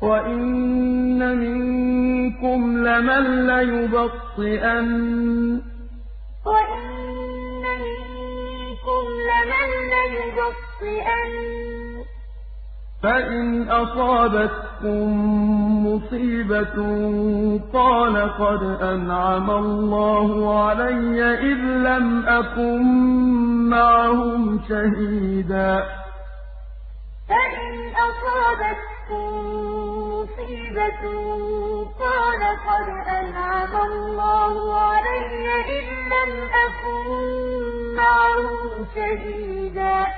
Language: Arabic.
وَإِنَّ مِنكُمْ لَمَن لَّيُبَطِّئَنَّ فَإِنْ أَصَابَتْكُم مُّصِيبَةٌ قَالَ قَدْ أَنْعَمَ اللَّهُ عَلَيَّ إِذْ لَمْ أَكُن مَّعَهُمْ شَهِيدًا فَإِنْ أَصَابَتْكُم مُّصِيبَةٌ قَالَ قَدْ أَنْعَمَ اللَّهُ عَلَيَّ إِذْ لَمْ أَكُن مَّعَهُمْ شَهِيدًا